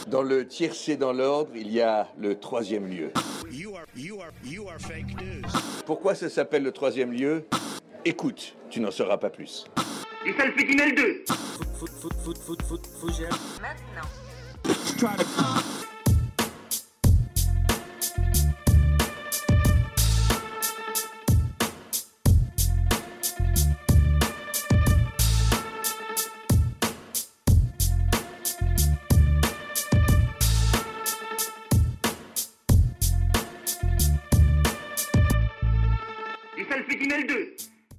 Dans le tiercé dans l'ordre, il y a le troisième lieu. You are fake news. Pourquoi ça s'appelle le troisième lieu ? Écoute, tu n'en sauras pas plus. Et ça le fait Guinel 2. Faut gérer. Maintenant. Et ça le fait Guinel 2.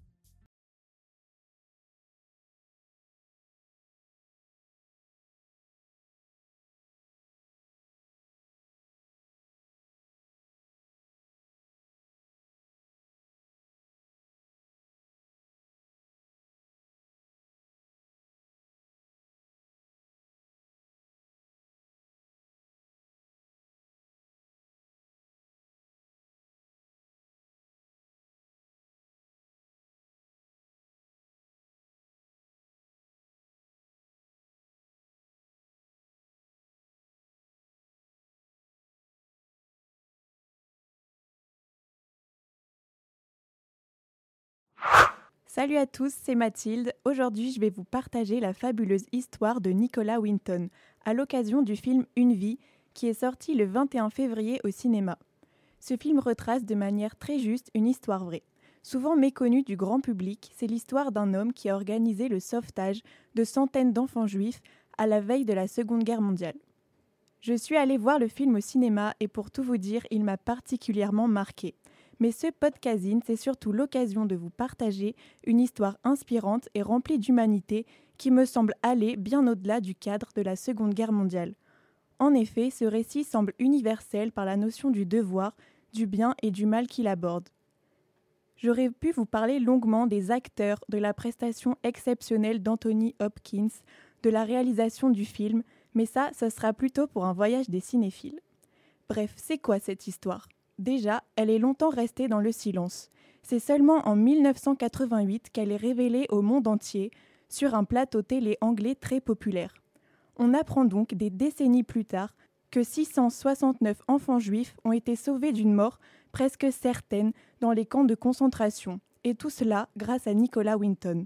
Salut à tous, c'est Mathilde. Aujourd'hui, je vais vous partager la fabuleuse histoire de Nicolas Winton, à l'occasion du film Une vie, qui est sorti le 21 février au cinéma. Ce film retrace de manière très juste une histoire vraie. Souvent méconnue du grand public, c'est l'histoire d'un homme qui a organisé le sauvetage de centaines d'enfants juifs à la veille de la Seconde Guerre mondiale. Je suis allée voir le film au cinéma et pour tout vous dire, il m'a particulièrement marquée. Mais ce podcasting, c'est surtout l'occasion de vous partager une histoire inspirante et remplie d'humanité qui me semble aller bien au-delà du cadre de la Seconde Guerre mondiale. En effet, ce récit semble universel par la notion du devoir, du bien et du mal qu'il aborde. J'aurais pu vous parler longuement des acteurs, de la prestation exceptionnelle d'Anthony Hopkins, de la réalisation du film, mais ça sera plutôt pour un voyage des cinéphiles. Bref, c'est quoi cette histoire ? Déjà, elle est longtemps restée dans le silence. C'est seulement en 1988 qu'elle est révélée au monde entier sur un plateau télé anglais très populaire. On apprend donc des décennies plus tard que 669 enfants juifs ont été sauvés d'une mort presque certaine dans les camps de concentration, et tout cela grâce à Nicolas Winton.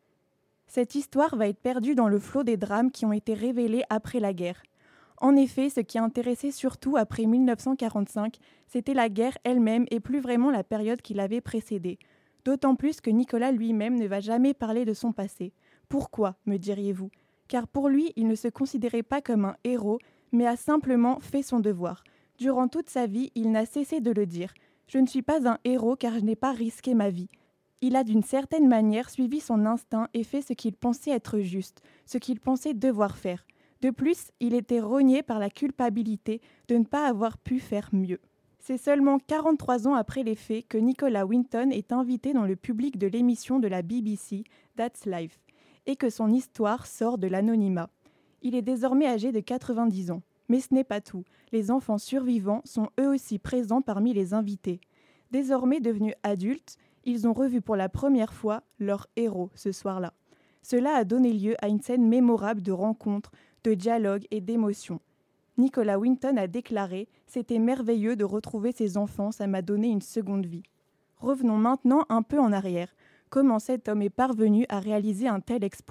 Cette histoire va être perdue dans le flot des drames qui ont été révélés après la guerre. En effet, ce qui a intéressé surtout après 1945, c'était la guerre elle-même et plus vraiment la période qui l'avait précédée. D'autant plus que Nicolas lui-même ne va jamais parler de son passé. Pourquoi, me diriez-vous ? Car pour lui, il ne se considérait pas comme un héros, mais a simplement fait son devoir. Durant toute sa vie, il n'a cessé de le dire. « Je ne suis pas un héros car je n'ai pas risqué ma vie. » Il a d'une certaine manière suivi son instinct et fait ce qu'il pensait être juste, ce qu'il pensait devoir faire. De plus, il était rogné par la culpabilité de ne pas avoir pu faire mieux. C'est seulement 43 ans après les faits que Nicolas Winton est invité dans le public de l'émission de la BBC, That's Life, et que son histoire sort de l'anonymat. Il est désormais âgé de 90 ans. Mais ce n'est pas tout. Les enfants survivants sont eux aussi présents parmi les invités. Désormais devenus adultes, ils ont revu pour la première fois leur héros ce soir-là. Cela a donné lieu à une scène mémorable de rencontres, de dialogue et d'émotion. Nicolas Winton a déclaré « C'était merveilleux de retrouver ces enfants, ça m'a donné une seconde vie ». Revenons maintenant un peu en arrière. Comment cet homme est parvenu à réaliser un tel exploit ?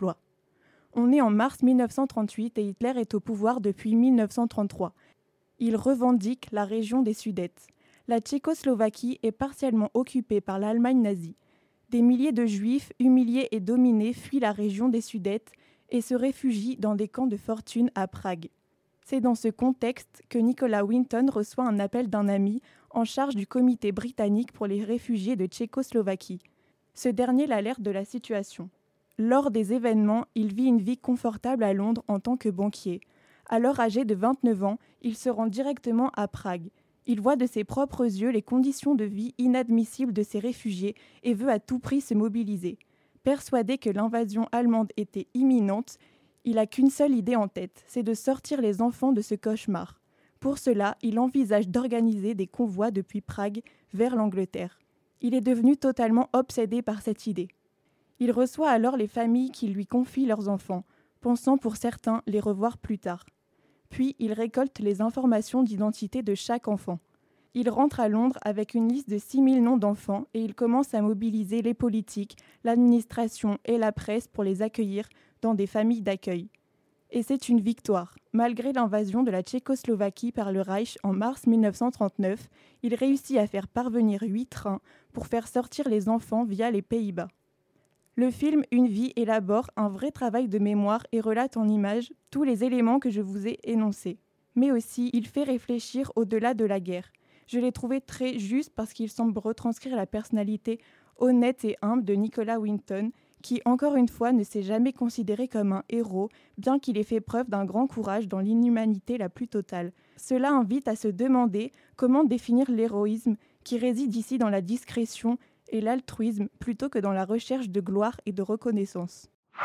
On est en mars 1938 et Hitler est au pouvoir depuis 1933. Il revendique la région des Sudètes. La Tchécoslovaquie est partiellement occupée par l'Allemagne nazie. Des milliers de Juifs, humiliés et dominés, fuient la région des Sudètes et se réfugient dans des camps de fortune à Prague. C'est dans ce contexte que Nicolas Winton reçoit un appel d'un ami en charge du comité britannique pour les réfugiés de Tchécoslovaquie. Ce dernier l'alerte de la situation. Lors des événements, il vit une vie confortable à Londres en tant que banquier. Alors âgé de 29 ans, il se rend directement à Prague. Il voit de ses propres yeux les conditions de vie inadmissibles de ces réfugiés et veut à tout prix se mobiliser. Persuadé que l'invasion allemande était imminente, il n'a qu'une seule idée en tête, c'est de sortir les enfants de ce cauchemar. Pour cela, il envisage d'organiser des convois depuis Prague vers l'Angleterre. Il est devenu totalement obsédé par cette idée. Il reçoit alors les familles qui lui confient leurs enfants, pensant pour certains les revoir plus tard. Puis il récolte les informations d'identité de chaque enfant. Il rentre à Londres avec une liste de 6000 noms d'enfants et il commence à mobiliser les politiques, l'administration et la presse pour les accueillir dans des familles d'accueil. Et c'est une victoire. Malgré l'invasion de la Tchécoslovaquie par le Reich en mars 1939, il réussit à faire parvenir 8 trains pour faire sortir les enfants via les Pays-Bas. Le film Une vie élabore un vrai travail de mémoire et relate en images tous les éléments que je vous ai énoncés. Mais aussi, il fait réfléchir au-delà de la guerre. Je l'ai trouvé très juste parce qu'il semble retranscrire la personnalité honnête et humble de Nicolas Winton, qui, encore une fois, ne s'est jamais considéré comme un héros, bien qu'il ait fait preuve d'un grand courage dans l'inhumanité la plus totale. Cela invite à se demander comment définir l'héroïsme qui réside ici dans la discrétion et l'altruisme plutôt que dans la recherche de gloire et de reconnaissance.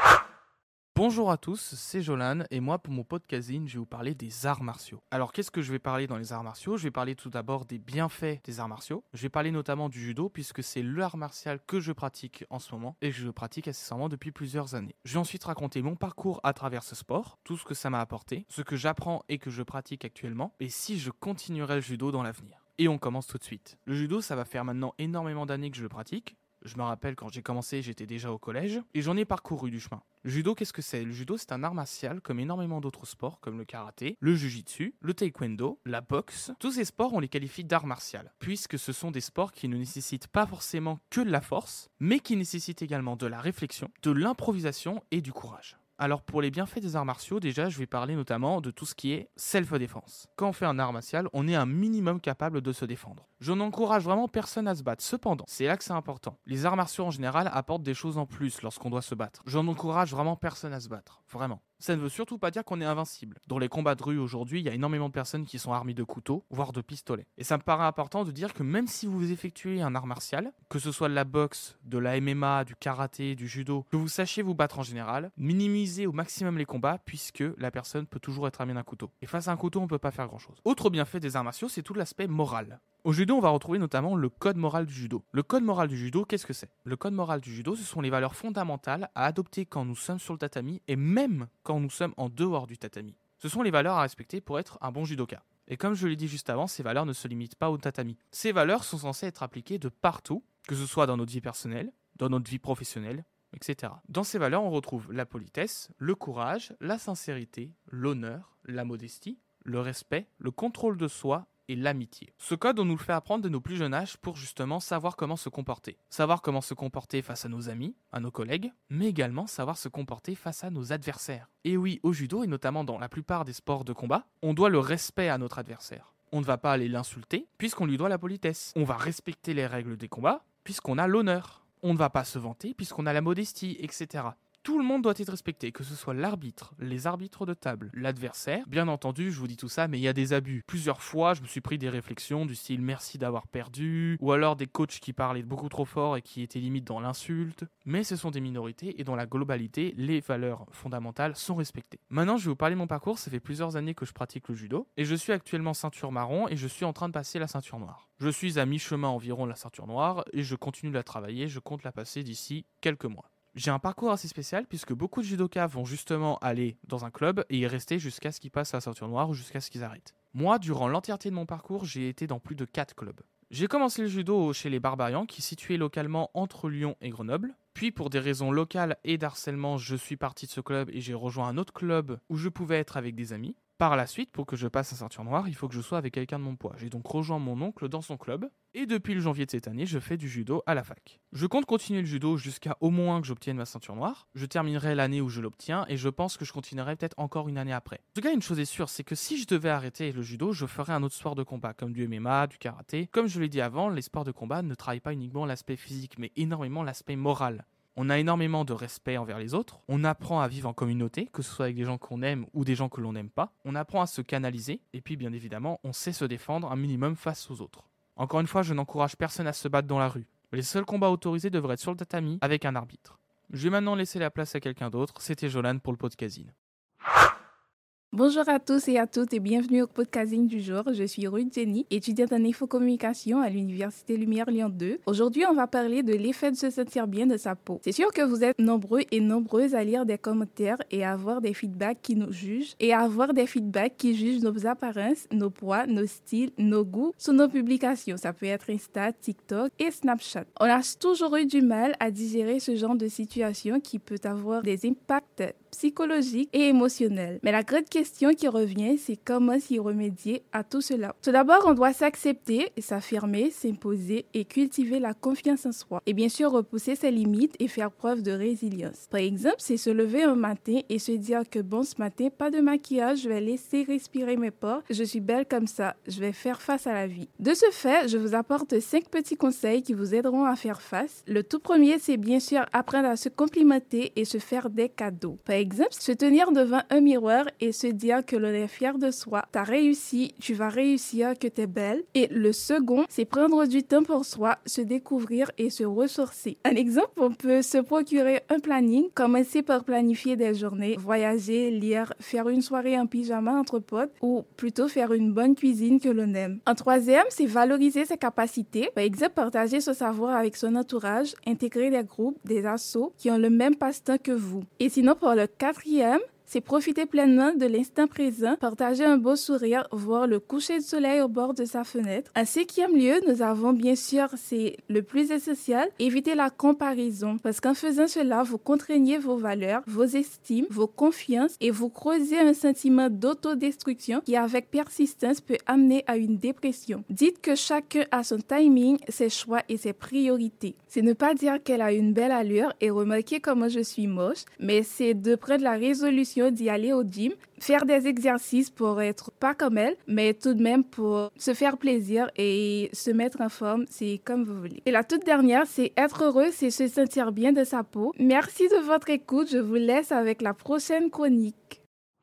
Bonjour à tous, c'est Jolan et moi pour mon podcasting je vais vous parler des arts martiaux. Alors qu'est-ce que je vais parler dans les arts martiaux ? Je vais parler tout d'abord des bienfaits des arts martiaux. Je vais parler notamment du judo puisque c'est l'art martial que je pratique en ce moment et que je pratique accessoirement depuis plusieurs années. Je vais ensuite raconter mon parcours à travers ce sport, tout ce que ça m'a apporté, ce que j'apprends et que je pratique actuellement et si je continuerai le judo dans l'avenir. Et on commence tout de suite. Le judo, ça va faire maintenant énormément d'années que je le pratique. Je me rappelle quand j'ai commencé, j'étais déjà au collège et j'en ai parcouru du chemin. Le judo, qu'est-ce que c'est ? Le judo, c'est un art martial comme énormément d'autres sports comme le karaté, le jiu-jitsu, le taekwondo, la boxe. Tous ces sports, on les qualifie d'art martial puisque ce sont des sports qui ne nécessitent pas forcément que de la force, mais qui nécessitent également de la réflexion, de l'improvisation et du courage. Alors pour les bienfaits des arts martiaux, déjà je vais parler notamment de tout ce qui est self-défense. Quand on fait un art martial, on est un minimum capable de se défendre. Je n'encourage vraiment personne à se battre. Cependant, c'est là que c'est important. Les arts martiaux en général apportent des choses en plus lorsqu'on doit se battre. Je n'encourage vraiment personne à se battre. Vraiment. Ça ne veut surtout pas dire qu'on est invincible. Dans les combats de rue aujourd'hui, il y a énormément de personnes qui sont armées de couteaux, voire de pistolets. Et ça me paraît important de dire que même si vous effectuez un art martial, que ce soit de la boxe, de la MMA, du karaté, du judo, que vous sachiez vous battre en général, minimisez au maximum les combats puisque la personne peut toujours être armée d'un couteau. Et face à un couteau, on ne peut pas faire grand-chose. Autre bienfait des arts martiaux, c'est tout l'aspect moral. Au judo, on va retrouver notamment le code moral du judo. Le code moral du judo, qu'est-ce que c'est ? Le code moral du judo, ce sont les valeurs fondamentales à adopter quand nous sommes sur le tatami et même quand nous sommes en dehors du tatami. Ce sont les valeurs à respecter pour être un bon judoka. Et comme je l'ai dit juste avant, ces valeurs ne se limitent pas au tatami. Ces valeurs sont censées être appliquées de partout, que ce soit dans notre vie personnelle, dans notre vie professionnelle, etc. Dans ces valeurs, on retrouve la politesse, le courage, la sincérité, l'honneur, la modestie, le respect, le contrôle de soi et l'amitié. Ce code, on nous le fait apprendre de nos plus jeunes âges pour justement savoir comment se comporter. Savoir comment se comporter face à nos amis, à nos collègues, mais également savoir se comporter face à nos adversaires. Et oui, au judo, et notamment dans la plupart des sports de combat, on doit le respect à notre adversaire. On ne va pas aller l'insulter, puisqu'on lui doit la politesse. On va respecter les règles des combats, puisqu'on a l'honneur. On ne va pas se vanter, puisqu'on a la modestie, etc. Tout le monde doit être respecté, que ce soit l'arbitre, les arbitres de table, l'adversaire. Bien entendu, je vous dis tout ça, mais il y a des abus. Plusieurs fois, je me suis pris des réflexions du style « merci d'avoir perdu » ou alors des coachs qui parlaient beaucoup trop fort et qui étaient limite dans l'insulte. Mais ce sont des minorités et dans la globalité, les valeurs fondamentales sont respectées. Maintenant, je vais vous parler de mon parcours. Ça fait plusieurs années que je pratique le judo et je suis actuellement ceinture marron et je suis en train de passer la ceinture noire. Je suis à mi-chemin environ de la ceinture noire et je continue de la travailler. Je compte la passer d'ici quelques mois. J'ai un parcours assez spécial puisque beaucoup de judokas vont justement aller dans un club et y rester jusqu'à ce qu'ils passent à la ceinture noire ou jusqu'à ce qu'ils arrêtent. Moi, durant l'entièreté de mon parcours, j'ai été dans plus de 4 clubs. J'ai commencé le judo chez les Barbarians qui est situé localement entre Lyon et Grenoble. Puis pour des raisons locales et d'harcèlement, je suis parti de ce club et j'ai rejoint un autre club où je pouvais être avec des amis. Par la suite, pour que je passe à ceinture noire, il faut que je sois avec quelqu'un de mon poids. J'ai donc rejoint mon oncle dans son club, et depuis le janvier de cette année, je fais du judo à la fac. Je compte continuer le judo jusqu'à au moins que j'obtienne ma ceinture noire. Je terminerai l'année où je l'obtiens, et je pense que je continuerai peut-être encore une année après. En tout cas, une chose est sûre, c'est que si je devais arrêter le judo, je ferais un autre sport de combat, comme du MMA, du karaté. Comme je l'ai dit avant, les sports de combat ne travaillent pas uniquement l'aspect physique, mais énormément l'aspect moral. On a énormément de respect envers les autres, on apprend à vivre en communauté, que ce soit avec des gens qu'on aime ou des gens que l'on n'aime pas, on apprend à se canaliser, et puis bien évidemment, on sait se défendre un minimum face aux autres. Encore une fois, je n'encourage personne à se battre dans la rue. Les seuls combats autorisés devraient être sur le tatami avec un arbitre. Je vais maintenant laisser la place à quelqu'un d'autre, c'était Jolan pour le podcasting. Bonjour à tous et à toutes et bienvenue au podcasting du jour. Je suis Ruth Jenny, étudiante en infocommunication à l'Université Lumière Lyon 2. Aujourd'hui, on va parler de l'effet de se sentir bien de sa peau. C'est sûr que vous êtes nombreux et nombreuses à lire des commentaires et à avoir des feedbacks qui nous jugent nos apparences, nos poids, nos styles, nos goûts sur nos publications. Ça peut être Insta, TikTok et Snapchat. On a toujours eu du mal à digérer ce genre de situation qui peut avoir des impacts psychologique et émotionnel. Mais la grande question qui revient, c'est comment s'y remédier à tout cela. Tout d'abord, on doit s'accepter, s'affirmer, s'imposer et cultiver la confiance en soi. Et bien sûr, repousser ses limites et faire preuve de résilience. Par exemple, c'est se lever un matin et se dire que bon, ce matin, pas de maquillage, je vais laisser respirer mes pores, je suis belle comme ça, je vais faire face à la vie. De ce fait, je vous apporte 5 petits conseils qui vous aideront à faire face. Le tout premier, c'est bien sûr apprendre à se complimenter et se faire des cadeaux. Par exemple, se tenir devant un miroir et se dire que l'on est fier de soi. T'as réussi, tu vas réussir, que t'es belle. Et le second, c'est prendre du temps pour soi, se découvrir et se ressourcer. Un exemple, on peut se procurer un planning, commencer par planifier des journées, voyager, lire, faire une soirée en pyjama entre potes ou plutôt faire une bonne cuisine que l'on aime. En troisième, c'est valoriser ses capacités. Par exemple, partager son savoir avec son entourage, intégrer des groupes, des assos qui ont le même passe-temps que vous. Et sinon, pour le quatrième, c'est profiter pleinement de l'instant présent, partager un beau sourire, voir le coucher de soleil au bord de sa fenêtre. En cinquième lieu, nous avons bien sûr, c'est le plus essentiel, éviter la comparaison. Parce qu'en faisant cela, vous contraignez vos valeurs, vos estimes, vos confiances et vous creusez un sentiment d'autodestruction qui, avec persistance, peut amener à une dépression. Dites que chacun a son timing, ses choix et ses priorités. C'est ne pas dire qu'elle a une belle allure et remarquer comment je suis moche, mais c'est de prendre la résolution d'y aller au gym, faire des exercices pour être pas comme elle, mais tout de même pour se faire plaisir et se mettre en forme, c'est comme vous voulez. Et la toute dernière, c'est être heureux, c'est se sentir bien de sa peau. Merci de votre écoute, je vous laisse avec la prochaine chronique.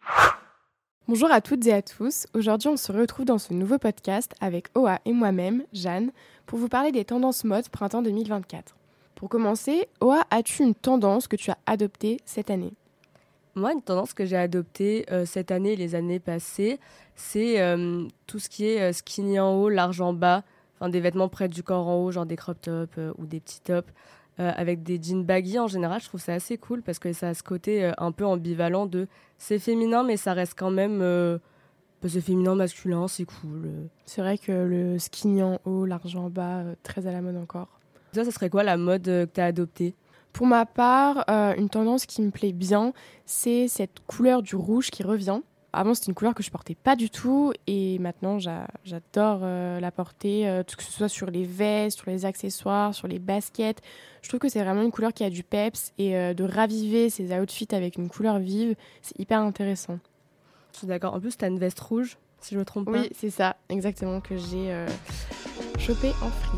Bonjour à toutes et à tous, aujourd'hui on se retrouve dans ce nouveau podcast avec Oa et moi-même, Jeanne, pour vous parler des tendances mode printemps 2024. Pour commencer, Oa, as-tu une tendance que tu as adoptée cette année ? Moi, une tendance que j'ai adoptée cette année et les années passées, c'est tout ce qui est skinny en haut, large en bas, enfin des vêtements près du corps en haut, genre des crop tops ou des petits tops, avec des jeans baggy en général. Je trouve ça assez cool parce que ça a ce côté un peu ambivalent de c'est féminin, mais ça reste quand même c'est féminin, masculin, c'est cool. C'est vrai que le skinny en haut, large en bas, très à la mode encore. Ça serait quoi la mode que tu as adoptée ? Pour ma part, une tendance qui me plaît bien, c'est cette couleur du rouge qui revient. Avant, c'était une couleur que je portais pas du tout et maintenant, j'adore la porter, que ce soit sur les vestes, sur les accessoires, sur les baskets. Je trouve que c'est vraiment une couleur qui a du peps et de raviver ses outfits avec une couleur vive, c'est hyper intéressant. Je suis d'accord. En plus, tu as une veste rouge, si je me trompe pas. Oui, c'est ça, exactement, que j'ai chopé en free.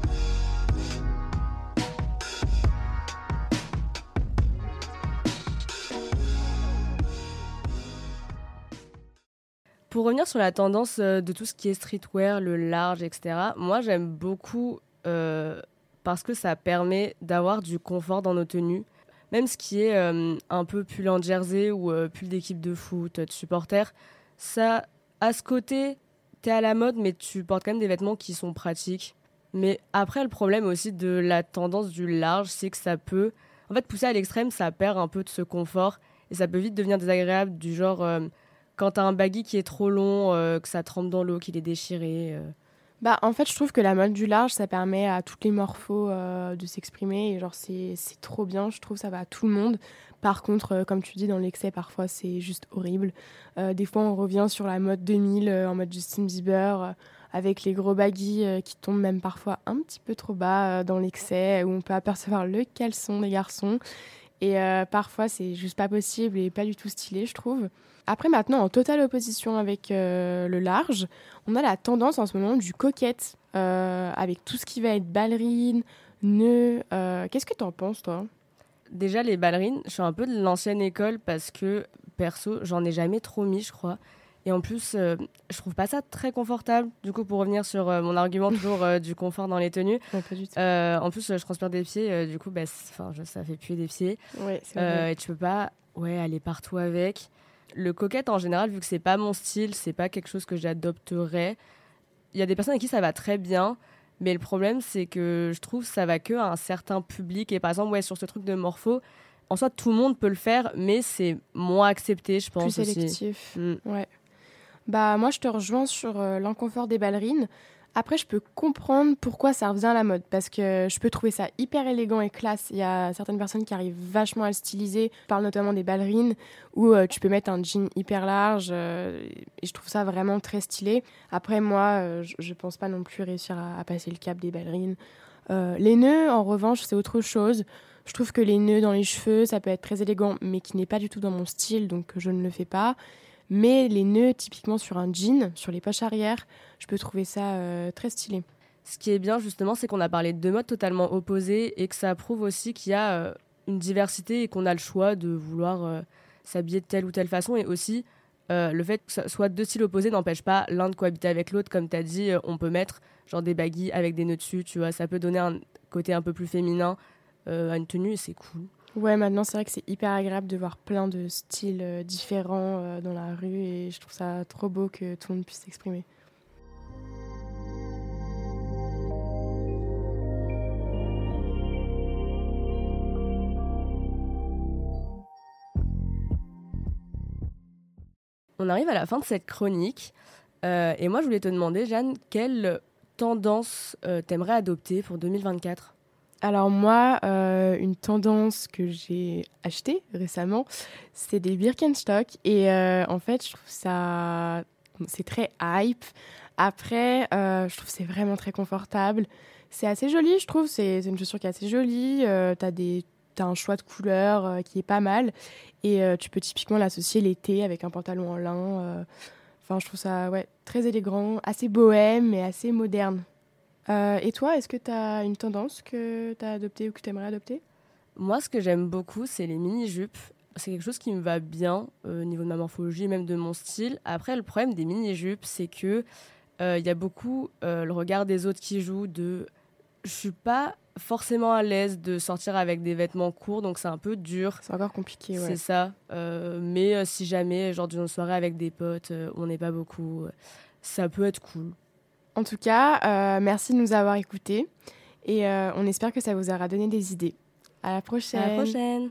Pour revenir sur la tendance de tout ce qui est streetwear, le large, etc., moi, j'aime beaucoup parce que ça permet d'avoir du confort dans nos tenues. Même ce qui est un peu pull en jersey ou pull d'équipe de foot, de supporters, ça, à ce côté, t'es à la mode, mais tu portes quand même des vêtements qui sont pratiques. Mais après, le problème aussi de la tendance du large, c'est que ça peut... En fait, pousser à l'extrême, ça perd un peu de ce confort et ça peut vite devenir désagréable, du genre... quand t'as un baggy qui est trop long, que ça trempe dans l'eau, qu'il est déchiré. En fait, je trouve que la mode du large, ça permet à toutes les morphos de s'exprimer. Et genre, c'est trop bien, je trouve, ça va à tout le monde. Par contre, comme tu dis, dans l'excès, parfois, c'est juste horrible. Des fois, on revient sur la mode 2000, en mode Justin Bieber, avec les gros baggy qui tombent même parfois un petit peu trop bas dans l'excès, où on peut apercevoir le caleçon des garçons. Et parfois, c'est juste pas possible et pas du tout stylé, je trouve. Après, maintenant, en totale opposition avec le large, on a la tendance en ce moment du coquette, avec tout ce qui va être ballerine, nœud. Qu'est-ce que t'en penses, toi ? Déjà, les ballerines, je suis un peu de l'ancienne école parce que, perso, j'en ai jamais trop mis, je crois. Et en plus, je trouve pas ça très confortable. Du coup, pour revenir sur mon argument toujours du confort dans les tenues. Ouais, pas du tout. En plus, je transpire des pieds. Du coup, ça fait puer des pieds. Ouais, c'est vrai. Et tu peux pas aller partout avec. Le coquette, en général, vu que c'est pas mon style, c'est pas quelque chose que j'adopterais. Il y a des personnes avec qui ça va très bien, mais le problème, c'est que je trouve que ça va que à un certain public. Et par exemple, sur ce truc de morpho, en soi, tout le monde peut le faire, mais c'est moins accepté, je pense. Plus sélectif. Ouais. Bah, moi, je te rejoins sur l'inconfort des ballerines. Après, je peux comprendre pourquoi ça revient à la mode, parce que je peux trouver ça hyper élégant et classe. Il y a certaines personnes qui arrivent vachement à le styliser. Je parle notamment des ballerines, où tu peux mettre un jean hyper large, et je trouve ça vraiment très stylé. Après, moi, je pense pas non plus réussir à passer le cap des ballerines. Les nœuds, en revanche, c'est autre chose. Je trouve que les nœuds dans les cheveux, ça peut être très élégant, mais qui n'est pas du tout dans mon style, donc je ne le fais pas. Mais les nœuds, typiquement sur un jean, sur les poches arrière, je peux trouver ça très stylé. Ce qui est bien, justement, c'est qu'on a parlé de deux modes totalement opposés et que ça prouve aussi qu'il y a une diversité et qu'on a le choix de vouloir s'habiller de telle ou telle façon. Et aussi, le fait que ce soit deux styles opposés n'empêche pas l'un de cohabiter avec l'autre. Comme tu as dit, on peut mettre genre des baggy avec des nœuds dessus, tu vois. Ça peut donner un côté un peu plus féminin à une tenue et c'est cool. Ouais, maintenant, c'est vrai que c'est hyper agréable de voir plein de styles différents dans la rue et je trouve ça trop beau que tout le monde puisse s'exprimer. On arrive à la fin de cette chronique et moi, je voulais te demander, Jeanne, quelle tendance t'aimerais adopter pour 2024 ? Alors moi, une tendance que j'ai achetée récemment, c'est des Birkenstock. Et en fait, je trouve ça... c'est très hype. Après, je trouve que c'est vraiment très confortable. C'est assez joli, je trouve. C'est une chaussure qui est assez jolie. T'as un choix de couleurs qui est pas mal. Et tu peux typiquement l'associer l'été avec un pantalon en lin. Enfin, je trouve ça très élégant, assez bohème et assez moderne. Et toi, est-ce que tu as une tendance que tu as adoptée ou que tu aimerais adopter ? Moi, ce que j'aime beaucoup, c'est les mini-jupes. C'est quelque chose qui me va bien au niveau de ma morphologie, même de mon style. Après, le problème des mini-jupes, c'est que y a beaucoup le regard des autres qui joue de... Je suis pas forcément à l'aise de sortir avec des vêtements courts, donc c'est un peu dur. C'est encore compliqué, ouais. C'est ça. Mais si jamais, genre d'une soirée avec des potes, on n'est pas beaucoup, ça peut être cool. En tout cas, merci de nous avoir écoutés et on espère que ça vous aura donné des idées. À la prochaine. À la prochaine.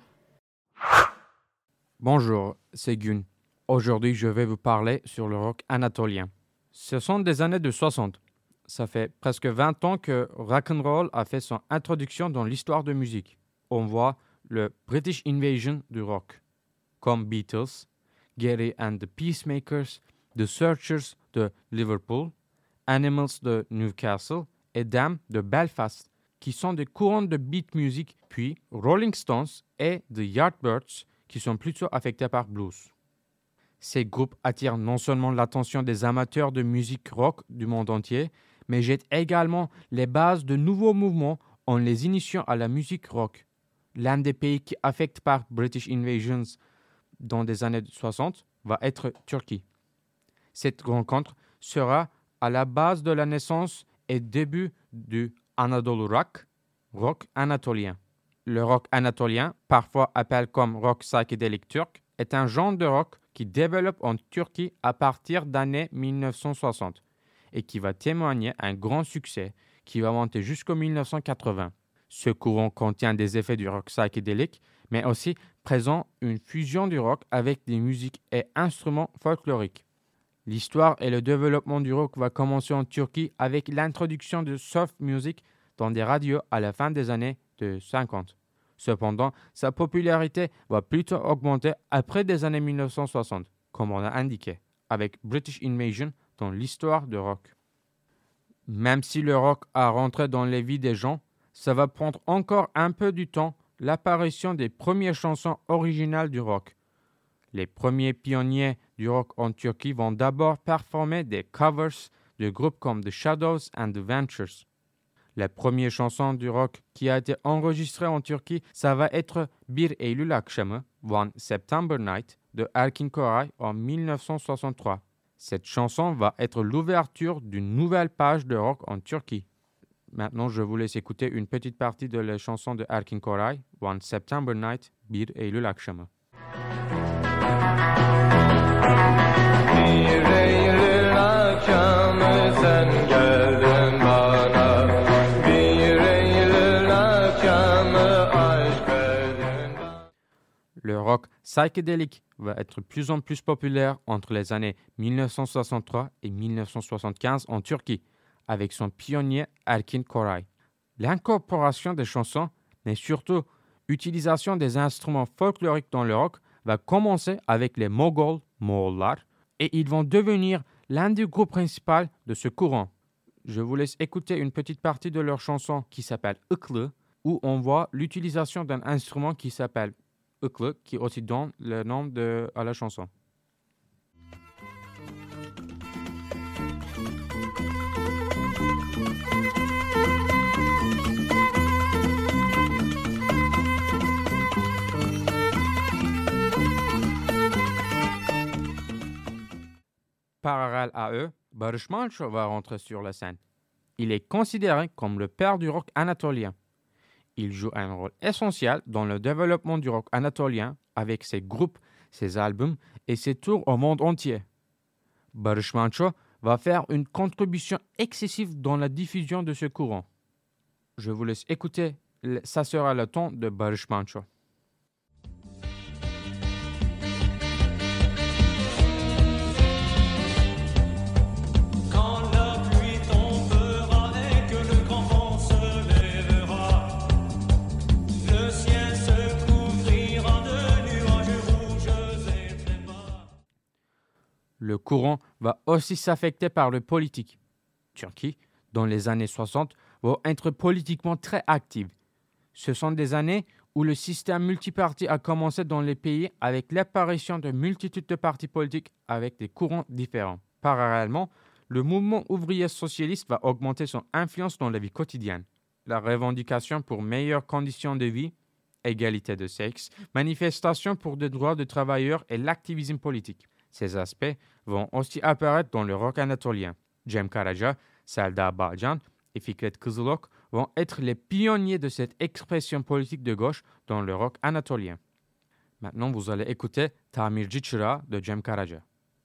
Bonjour, c'est Gun. Aujourd'hui, je vais vous parler sur le rock anatolien. Ce sont des années de 60. Ça fait presque 20 ans que rock'n'roll a fait son introduction dans l'histoire de musique. On voit le British Invasion du rock, comme Beatles, Gary and the Peacemakers, The Searchers de Liverpool, Animals de Newcastle et Damned de Belfast, qui sont des courants de beat music, puis Rolling Stones et The Yardbirds, qui sont plutôt affectés par blues. Ces groupes attirent non seulement l'attention des amateurs de musique rock du monde entier, mais jettent également les bases de nouveaux mouvements en les initiant à la musique rock. L'un des pays qui affecte par British Invasions dans les années 60 va être Turquie. Cette rencontre sera à la base de la naissance et début du Anadolu Rock, rock anatolien. Le rock anatolien, parfois appelé comme rock psychédélique turc, est un genre de rock qui développe en Turquie à partir d'années 1960 et qui va témoigner un grand succès qui va monter jusqu'en 1980. Ce courant contient des effets du rock psychédélique, mais aussi présente une fusion du rock avec des musiques et instruments folkloriques. L'histoire et le développement du rock va commencer en Turquie avec l'introduction de soft music dans des radios à la fin des années 50. Cependant, sa popularité va plutôt augmenter après des années 1960, comme on l'a indiqué, avec British Invasion dans l'histoire du rock. Même si le rock a rentré dans les vies des gens, ça va prendre encore un peu du temps l'apparition des premières chansons originales du rock. Les premiers pionniers du rock en Turquie vont d'abord performer des covers de groupes comme The Shadows and The Ventures. La première chanson du rock qui a été enregistrée en Turquie, ça va être Bir Eylül Akşamı, One September Night, de Erkin Koray en 1963. Cette chanson va être l'ouverture d'une nouvelle page de rock en Turquie. Maintenant, je vous laisse écouter une petite partie de la chanson de Erkin Koray, One September Night, Bir Eylül Akşamı. psychédélique va être de plus en plus populaire entre les années 1963 et 1975 en Turquie, avec son pionnier Erkin Koray. L'incorporation des chansons, mais surtout l'utilisation des instruments folkloriques dans le rock, va commencer avec les Moğollar, et ils vont devenir l'un des groupes principaux de ce courant. Je vous laisse écouter une petite partie de leur chanson qui s'appelle Iklı, où on voit l'utilisation d'un instrument qui s'appelle Iklı, qui aussi donne le nom à la chanson. Parallèle à eux, Barış Manço va rentrer sur la scène. Il est considéré comme le père du rock anatolien. Il joue un rôle essentiel dans le développement du rock anatolien avec ses groupes, ses albums et ses tours au monde entier. Barış Manço va faire une contribution excessive dans la diffusion de ce courant. Je vous laisse écouter Ça sera le ton de Barış Manço. Le courant va aussi s'affecter par le politique. Turquie, dans les années 60, va être politiquement très active. Ce sont des années où le système multiparti a commencé dans les pays avec l'apparition de multitudes de partis politiques avec des courants différents. Parallèlement, le mouvement ouvrier socialiste va augmenter son influence dans la vie quotidienne. La revendication pour meilleures conditions de vie, égalité de sexe, manifestation pour des droits de travailleurs et l'activisme politique. Ces aspects vont aussi apparaître dans le rock anatolien. Cem Karaca, Selda Bağcan et Fikret Kızılok vont être les pionniers de cette expression politique de gauche dans le rock anatolien. Maintenant, vous allez écouter Tamirci Çırağı de Cem Karaca.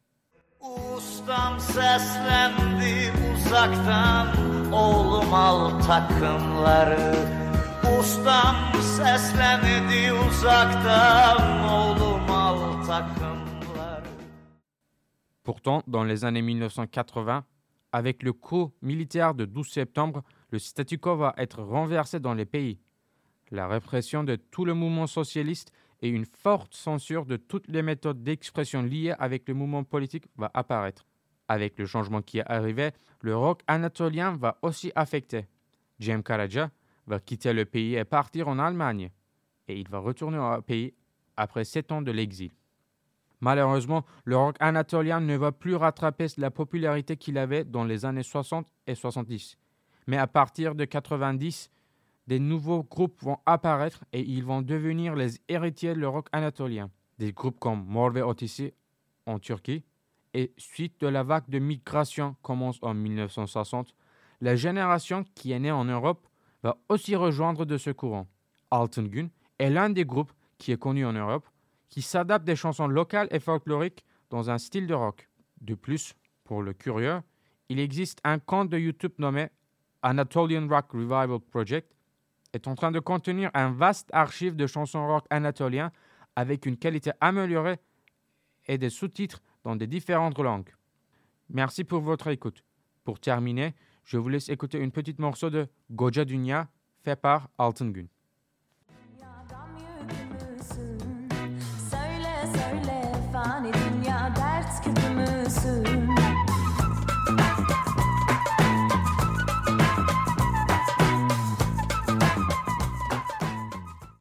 Ustam seslendi uzaktan, oğlum al takımları. Ustam seslendi uzaktan, oğlum al takımları. Pourtant, dans les années 1980, avec le coup militaire de 12 septembre, le statu quo va être renversé dans les pays. La répression de tout le mouvement socialiste et une forte censure de toutes les méthodes d'expression liées avec le mouvement politique va apparaître. Avec le changement qui est arrivé, le rock anatolien va aussi affecter. Cem Karaca va quitter le pays et partir en Allemagne. Et il va retourner au pays après 7 ans de l'exil. Malheureusement, le rock anatolien ne va plus rattraper la popularité qu'il avait dans les années 60 et 70. Mais à partir de 90, des nouveaux groupes vont apparaître et ils vont devenir les héritiers du rock anatolien. Des groupes comme Mor ve Ötesi en Turquie. Et suite de la vague de migration commence en 1960, la génération qui est née en Europe va aussi rejoindre de ce courant. Altın Gün est l'un des groupes qui est connu en Europe, qui s'adapte des chansons locales et folkloriques dans un style de rock. De plus, pour le curieux, il existe un compte de YouTube nommé Anatolian Rock Revival Project, est en train de contenir un vaste archive de chansons rock anatoliens avec une qualité améliorée et des sous-titres dans des différentes langues. Merci pour votre écoute. Pour terminer, je vous laisse écouter une petite morceau de Goca Dünya fait par Altın Gün.